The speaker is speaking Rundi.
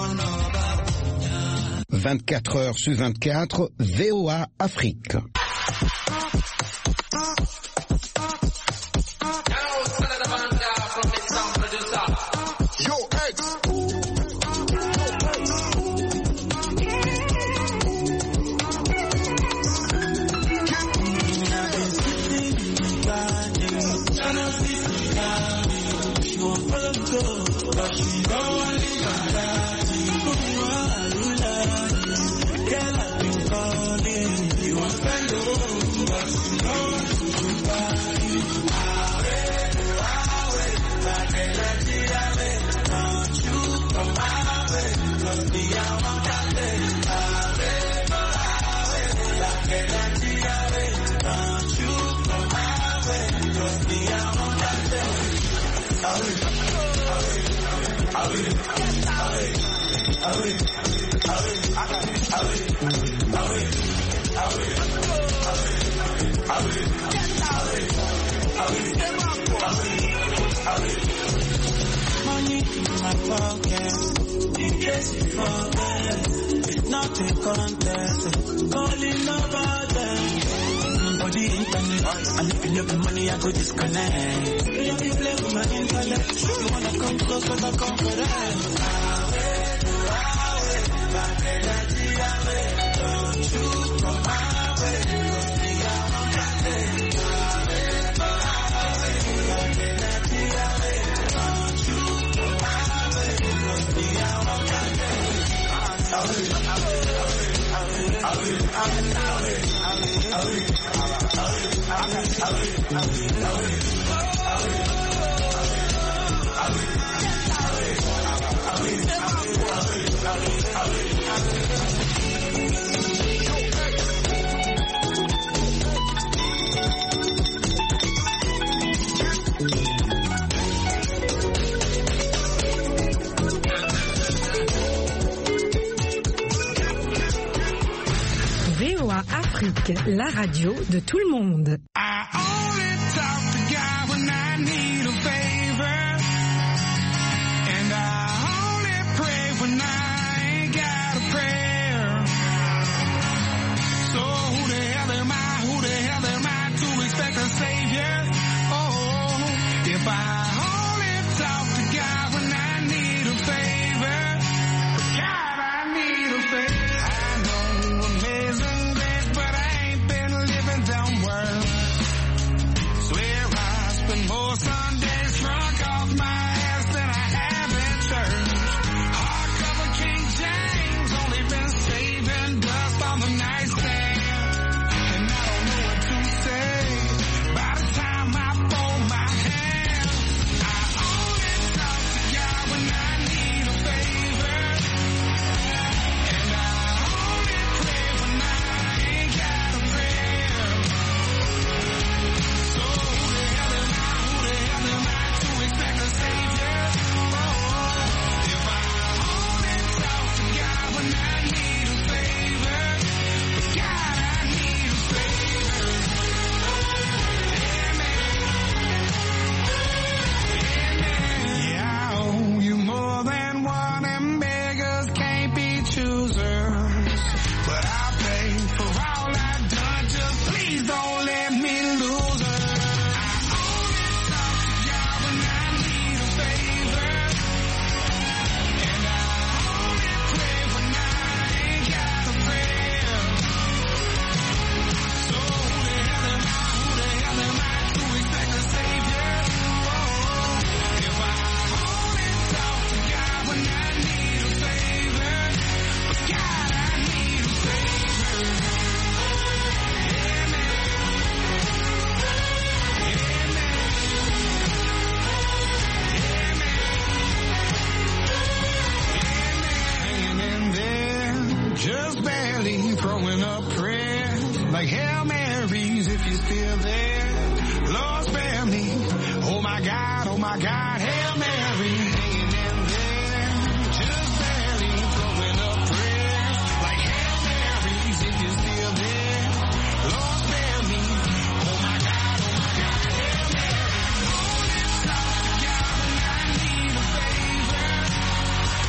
24 heures sur 24, VOA Afrique. Money in my pocket, in case you forget, it's not a contest, calling about them. For the internet, and if you love the money, I go disconnect. If you play with my intellect, you wanna come close, but I come for that. Don't you come my way, VOA Afrique, la radio de tout le monde. Like Hail Marys if you're still there. Lord spare me. Oh my God,